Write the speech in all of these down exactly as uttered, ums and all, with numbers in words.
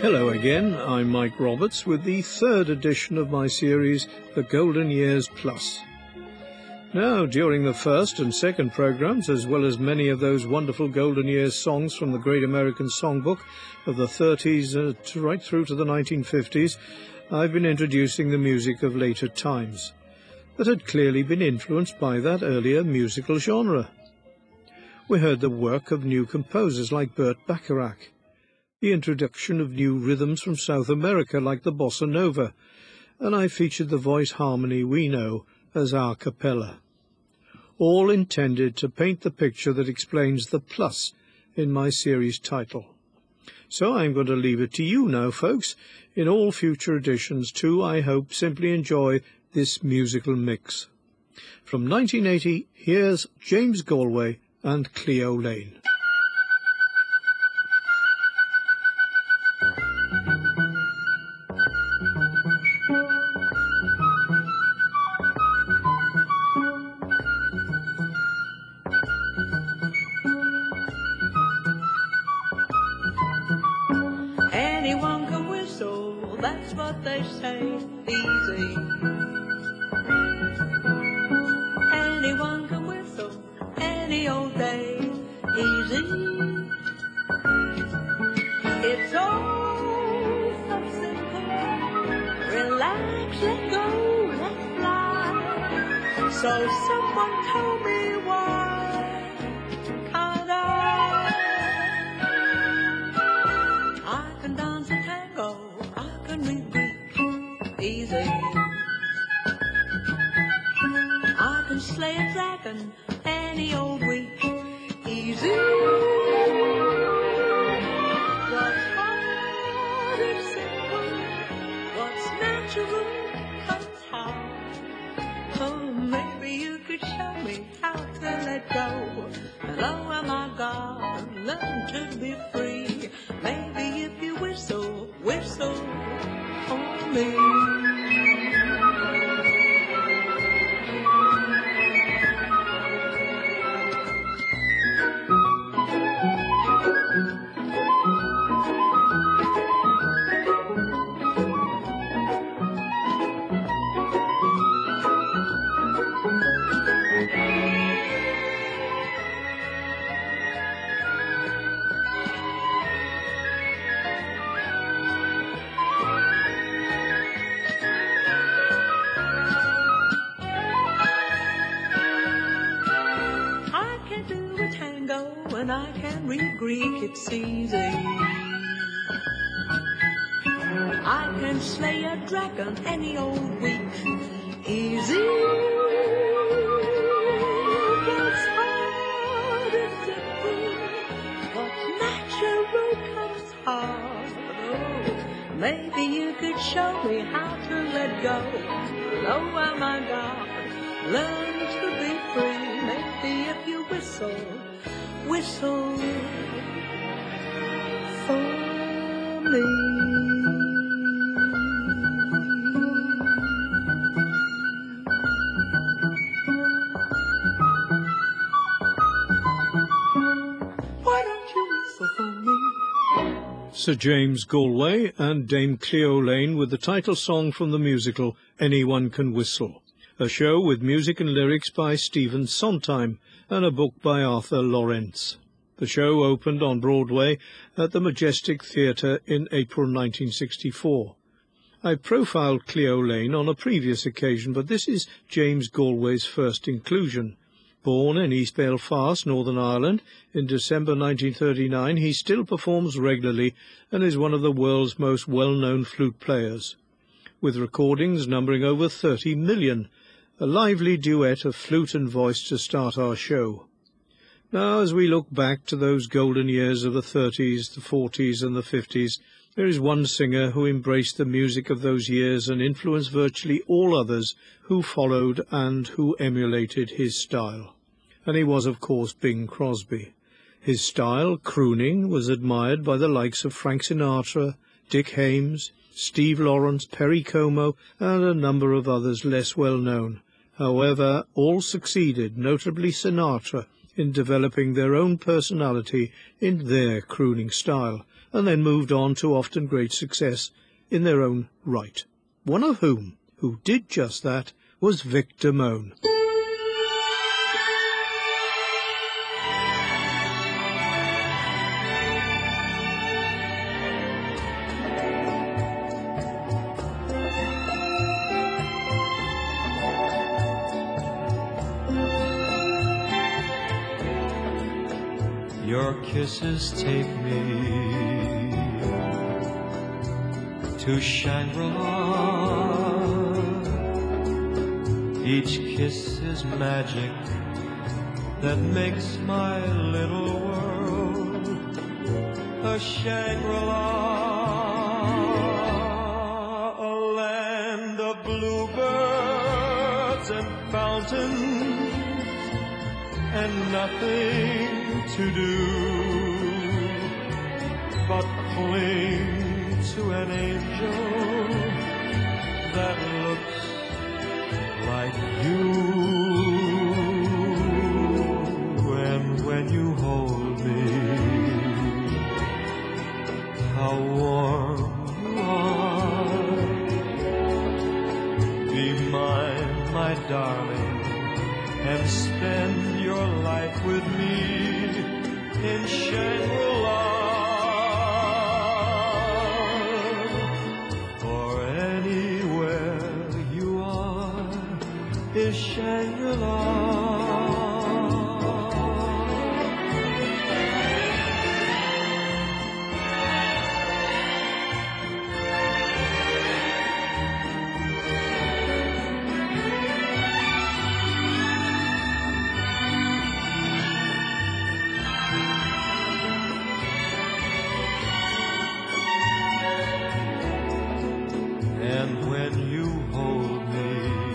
Hello again, I'm Mike Roberts with the third edition of my series, The Golden Years Plus. Now, during the first and second programmes, as well as many of those wonderful Golden Years songs from the Great American Songbook of the thirties uh, to right through to the nineteen fifties, I've been introducing the music of later times that had clearly been influenced by that earlier musical genre. We heard the work of new composers like Burt Bacharach, the introduction of new rhythms from South America like the bossa nova, and I featured the voice harmony we know as a cappella, all intended to paint the picture that explains the plus in my series title. So I'm going to leave it to you now, folks, in all future editions to, I hope, simply enjoy this musical mix. From nineteen eighty, here's James Galway and Cleo Lane. Anyone can whistle, that's what they say, easy. Anyone can whistle, any old day, easy. It's all so simple, relax, let go, let fly. So someone told me why can't I? I can dance a tango, I can read Greek, easy. I can slay a dragon any old week, easy. What's hard is simple, what's natural comes hard. Oh, maybe you could show me how to let go. And oh my God, learn to be free. Maybe if you whistle, whistle for me. And I can read Greek, it's easy. I can slay a dragon any old week, easy. What's hard is simple, what's natural comes hard. Oh, maybe you could show me how to let go. Oh my God, learn to be free. Maybe if you whistle, whistle for me. Why don't you whistle for me? Sir James Galway and Dame Cleo Lane with the title song from the musical Anyone Can Whistle, a show with music and lyrics by Stephen Sondheim and a book by Arthur Laurents. The show opened on Broadway at the Majestic Theatre in April nineteen sixty-four. I profiled Cleo Lane on a previous occasion, but this is James Galway's first inclusion. Born in East Belfast, Northern Ireland, in December nineteen thirty-nine, he still performs regularly and is one of the world's most well-known flute players, with recordings numbering over thirty million. A lively duet of flute and voice to start our show. Now, as we look back to those golden years of the thirties, the forties and the fifties, there is one singer who embraced the music of those years and influenced virtually all others who followed and who emulated his style. And he was, of course, Bing Crosby. His style, crooning, was admired by the likes of Frank Sinatra, Dick Haymes, Steve Lawrence, Perry Como, and a number of others less well known. However, all succeeded, notably Sinatra, in developing their own personality in their crooning style, and then moved on to often great success in their own right. One of whom, who did just that, was Vic Damone. Your kisses take me to Shangri-La. Each kiss is magic that makes my little world a Shangri-La. A land of bluebirds and fountains and nothing to do but cling to an angel that looks like you. And when you hold me, how warm you are. Be mine, my darling, and spend your life with me in Shangri-La. For anywhere you are is Shangri-La. And when you hold me,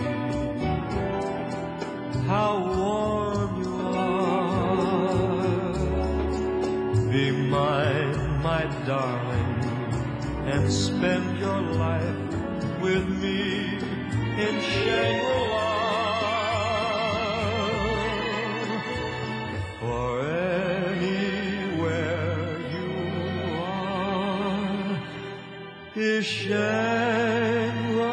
how warm you are. Be mine, my darling, and spend your life with me in Shangri-La. For anywhere you are is Shangri-La.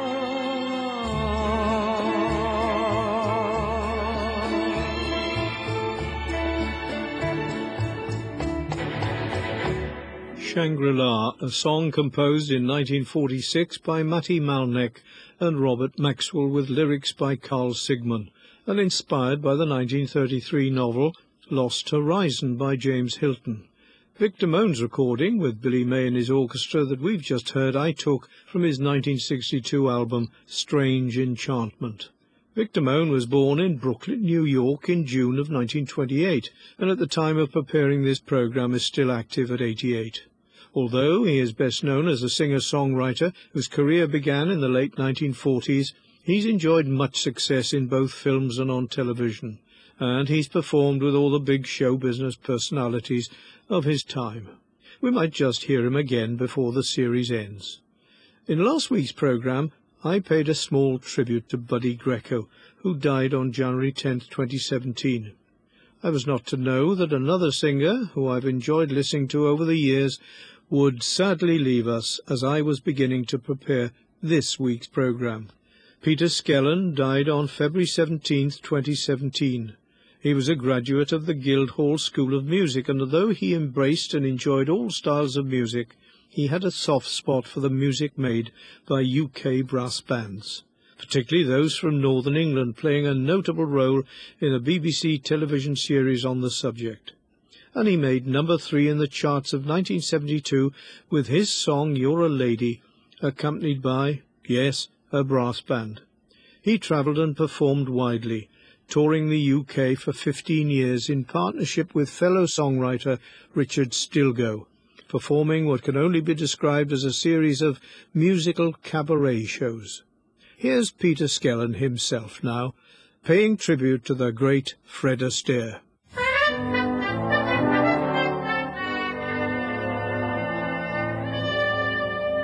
Shangri-La, a song composed in nineteen forty-six by Matty Malneck and Robert Maxwell with lyrics by Carl Sigman, and inspired by the nineteen thirty-three novel Lost Horizon by James Hilton. Vic Damone's recording, with Billy May and his orchestra, that we've just heard, I took from his nineteen sixty-two album Strange Enchantment. Vic Damone was born in Brooklyn, New York in June of nineteen twenty-eight, and at the time of preparing this program is still active at eighty-eight. Although he is best known as a singer-songwriter whose career began in the late nineteen forties, he's enjoyed much success in both films and on television, and he's performed with all the big show business personalities of his time. We might just hear him again before the series ends. In last week's program, I paid a small tribute to Buddy Greco, who died on January tenth, twenty seventeen. I was not to know that another singer, who I've enjoyed listening to over the years, would sadly leave us as I was beginning to prepare this week's program. Peter Skellern died on February seventeenth, twenty seventeen. He was a graduate of the Guildhall School of Music, and although he embraced and enjoyed all styles of music, he had a soft spot for the music made by U K brass bands, particularly those from Northern England, playing a notable role in a B B C television series on the subject. And he made number three in the charts of nineteen seventy-two with his song You're a Lady, accompanied by, yes, a brass band. He travelled and performed widely, touring the U K for fifteen years in partnership with fellow songwriter Richard Stilgoe, performing what can only be described as a series of musical cabaret shows. Here's Peter Skellern himself now, paying tribute to the great Fred Astaire.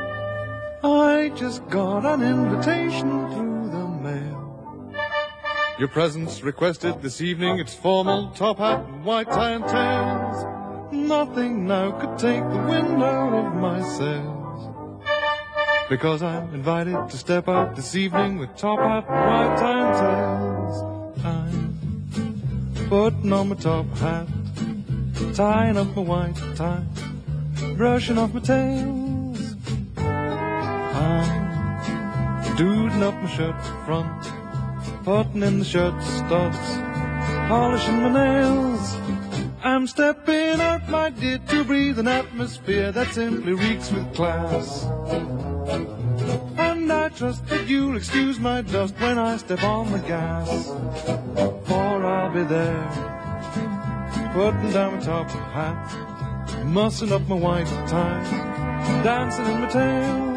I just got an invitation through the mail Your presence requested this evening, it's formal, top hat, white tie and tails. Nothing now could take the wind out of my sails. Because I'm invited to step out this evening with top hat, white tie and tails. I'm putting on my top hat, tying up my white tie, brushing off my tails. I'm doodling up my shirt front, putting in the shirt studs, polishing my nails. I'm stepping out, my dear, to breathe an atmosphere that simply reeks with class. And I trust that you'll excuse my dust when I step on the gas, for I'll be there, putting down my top hat, mussing up my white tie, dancing in my tails.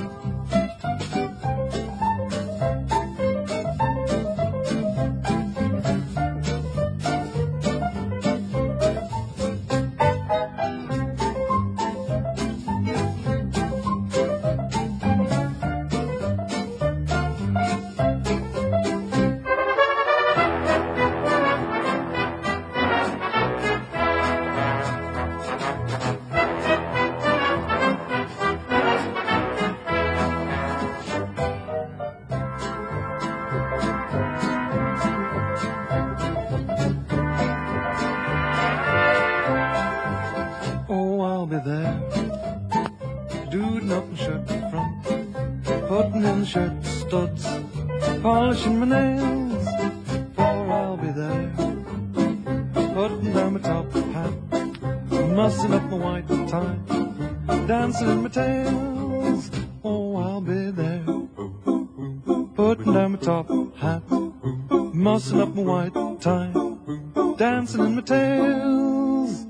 Polishing my nails, for I'll be there, putting down my top hat, mussing up my white tie, dancing in my tails. Oh, I'll be there, putting down my top hat, mussing up my white tie, dancing in my tails.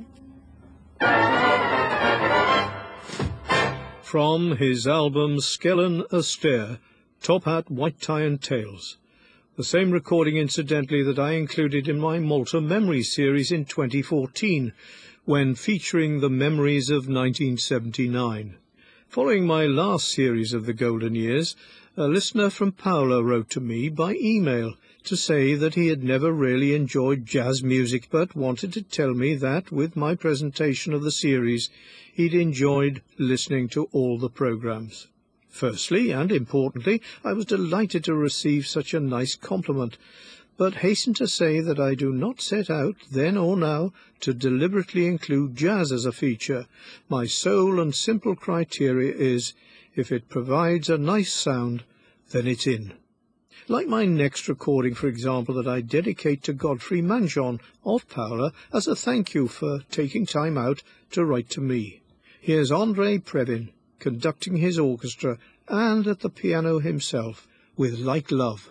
From his album Skellen Astaire, Top Hat, White Tie and Tails. The same recording, incidentally, that I included in my Malta Memories series in twenty fourteen, when featuring the memories of nineteen seventy-nine. Following my last series of the Golden Years, a listener from Paolo wrote to me by email to say that he had never really enjoyed jazz music, but wanted to tell me that, with my presentation of the series, he'd enjoyed listening to all the programs. Firstly, and importantly, I was delighted to receive such a nice compliment, but hasten to say that I do not set out, then or now, to deliberately include jazz as a feature. My sole and simple criteria is, if it provides a nice sound, then it's in. Like my next recording, for example, that I dedicate to Godfrey Manjon of Paola as a thank you for taking time out to write to me. Here's Andrei Previn conducting his orchestra and at the piano himself with Like Love.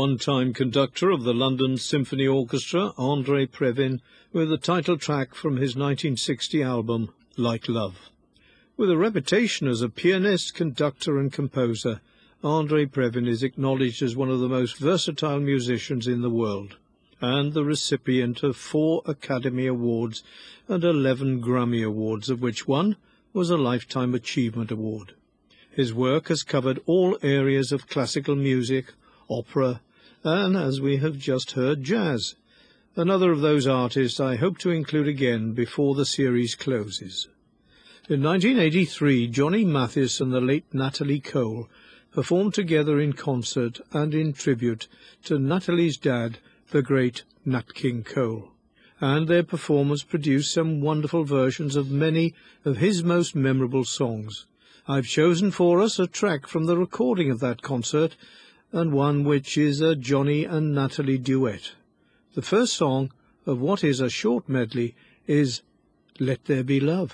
one-time conductor of the London Symphony Orchestra, Andrei Previn, with the title track from his nineteen sixty album, Like Love. With a reputation as a pianist, conductor and composer, Andrei Previn is acknowledged as one of the most versatile musicians in the world, and the recipient of four Academy Awards and eleven Grammy Awards, of which one was a Lifetime Achievement Award. His work has covered all areas of classical music, opera, and, as we have just heard, jazz. Another of those artists I hope to include again before the series closes. In nineteen eighty-three, Johnny Mathis and the late Natalie Cole performed together in concert and in tribute to Natalie's dad, the great Nat King Cole, and their performance produced some wonderful versions of many of his most memorable songs. I've chosen for us a track from the recording of that concert, and one which is a Johnny and Natalie duet. The first song of what is a short medley is Let There Be Love.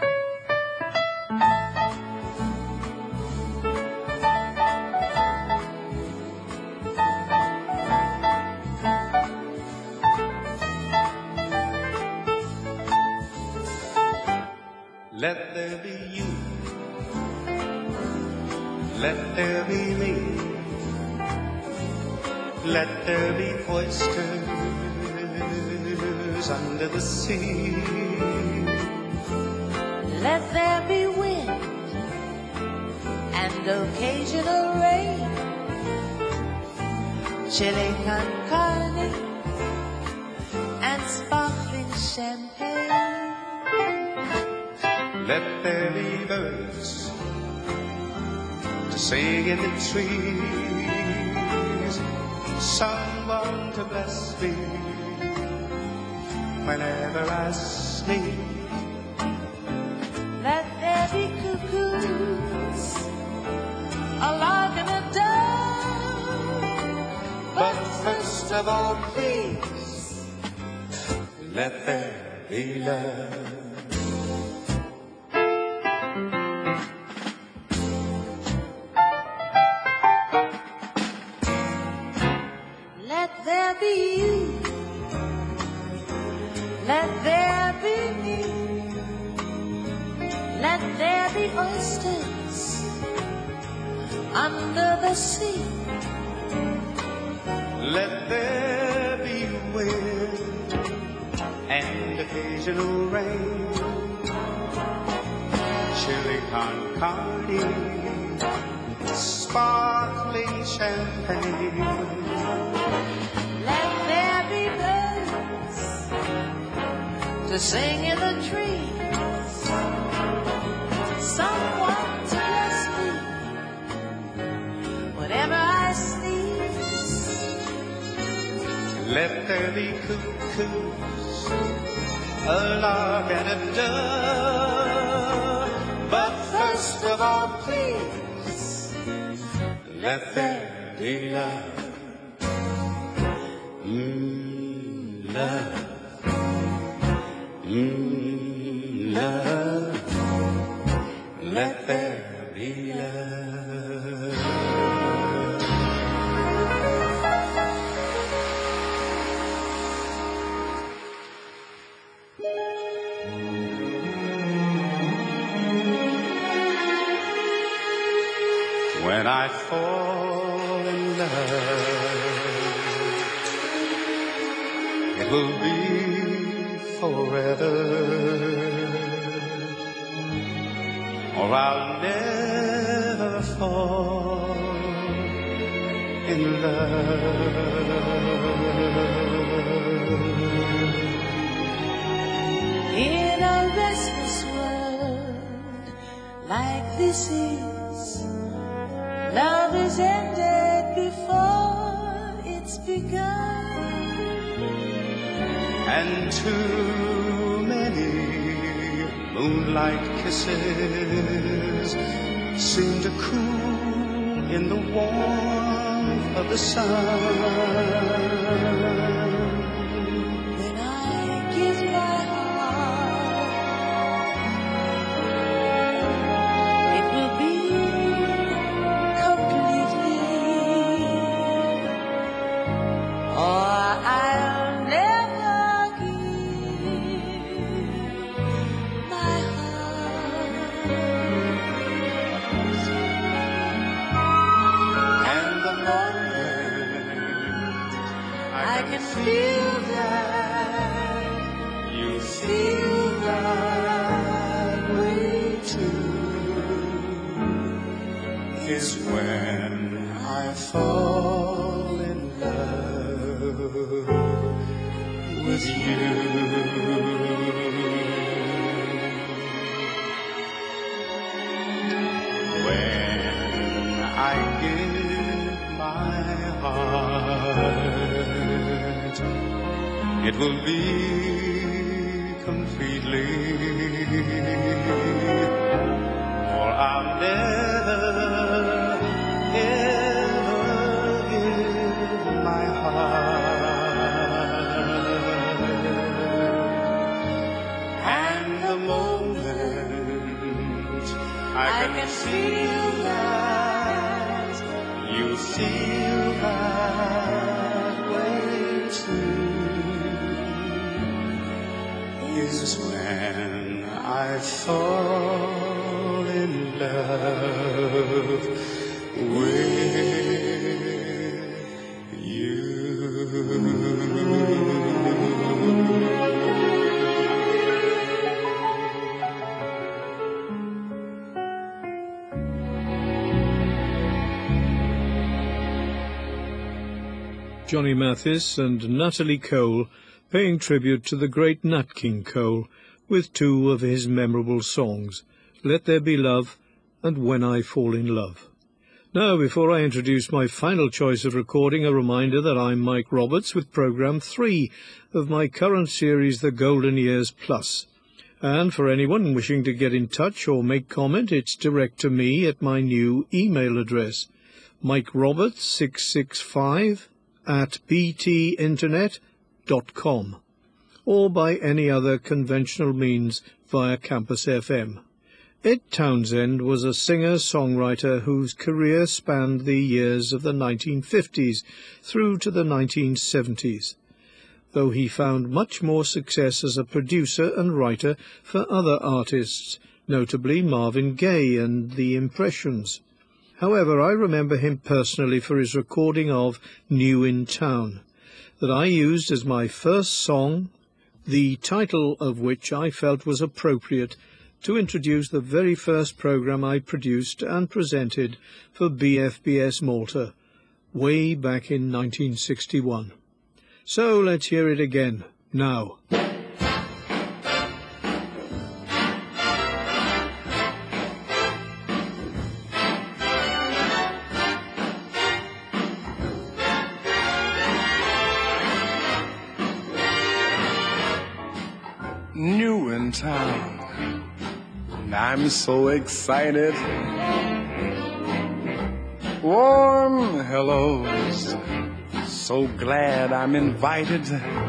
Let there be you, let there be me, let there be oysters under the sea. Let there be wind and occasional rain, chili con carne and sparkling champagne. Let there be birds to sing in the trees, someone to bless me whenever I sleep. Let there be cuckoos, a lark and a dove. But first of all, please, let there be love. Let there be you, let there be me, let there be oysters under the sea. Let there be wind and occasional rain, chili con carne, sparkling champagne. Let there be birds to sing in the trees, someone to bless me whenever I sneeze. Let there be cuckoos, a lark and a dove. But first of all, please, let there be love. Mm, love. Mm, love. Let there be love. When I fall in love, it will be forever, or I'll never fall in love. In a restless world like this is, love is ended before it's begun. And too many moonlight kisses seem to cool in the warmth of the sun. When I give my heart, it will be completely I can feel that. You feel that way too. Is when I fall in love with you. When I give my heart, it will be completely, or I'll never, ever give my heart. And the moment I can, I can feel feel that, you feel that way too, is when I fall in love with you. Johnny Mathis and Natalie Cole paying tribute to the great Nat King Cole with two of his memorable songs, Let There Be Love and When I Fall in Love. Now, before I introduce my final choice of recording, a reminder that I'm Mike Roberts with Programme three of my current series, The Golden Years Plus. And for anyone wishing to get in touch or make comment, it's direct to me at my new email address, mike roberts six six five at b t internet dot com, or by any other conventional means via Campus F M. Ed Townsend was a singer-songwriter whose career spanned the years of the nineteen fifties through to the nineteen seventies, though he found much more success as a producer and writer for other artists, notably Marvin Gaye and The Impressions. However, I remember him personally for his recording of New in Town, that I used as my first song, the title of which I felt was appropriate to introduce the very first program I produced and presented for B F B S Malta, way back in nineteen sixty-one. So let's hear it again, now. New in town, and I'm so excited. Warm hellos, so glad I'm invited.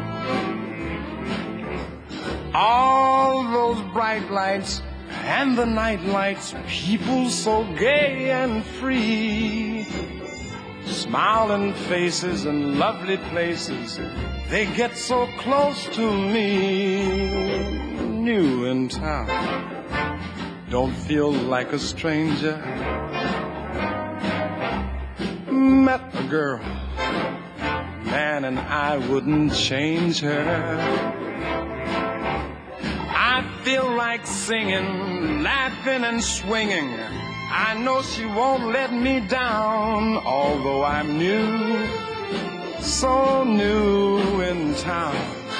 All those bright lights and the night lights, people so gay and free. Smiling faces and lovely places, they get so close to me. New in town, don't feel like a stranger. Met a girl, man, and I wouldn't change her. I feel like singing, laughing and swinging. I know she won't let me down, although I'm new, so new in town.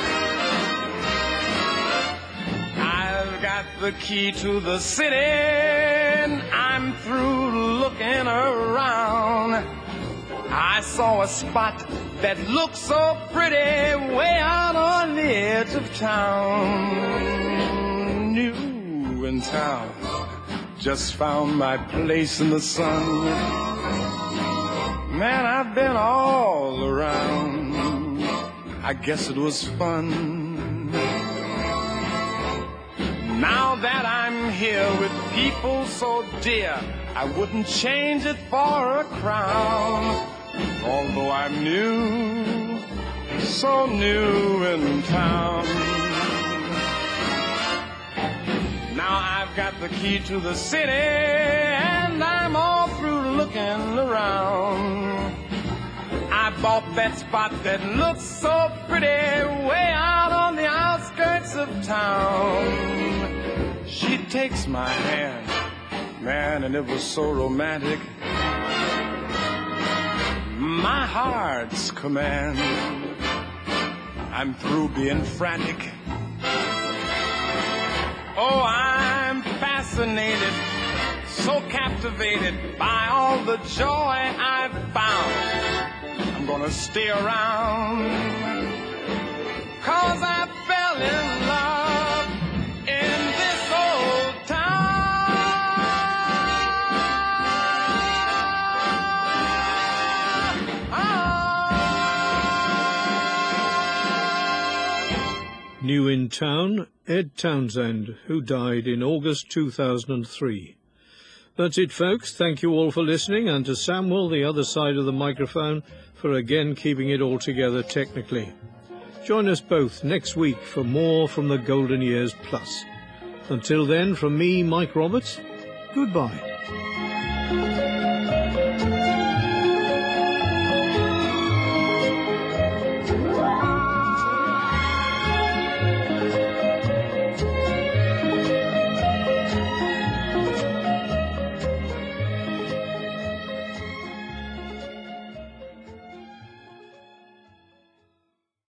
I've got the key to the city, and I'm through looking around. I saw a spot that looked so pretty way out on the edge of town. New in town, just found my place in the sun. Man, I've been all around, I guess it was fun. Now that I'm here with people so dear, I wouldn't change it for a crown. Although I'm new, so new in town. Now I've got the key to the city, and I'm all through looking around. I've bought that spot that looks so pretty way out on the outskirts of town. She takes my hand, man, and it was so romantic. My heart's command. I'm through being frantic. Oh, I'm fascinated, so captivated by all the joy I've found. I'm gonna stay around, 'cause I fell in love in this old town. New in town, Ed Townsend, who died in August two thousand three. That's it, folks. Thank you all for listening, and to Samuel, the other side of the microphone, for again keeping it all together technically. Join us both next week for more from the Golden Years Plus. Until then, from me, Mike Roberts, goodbye.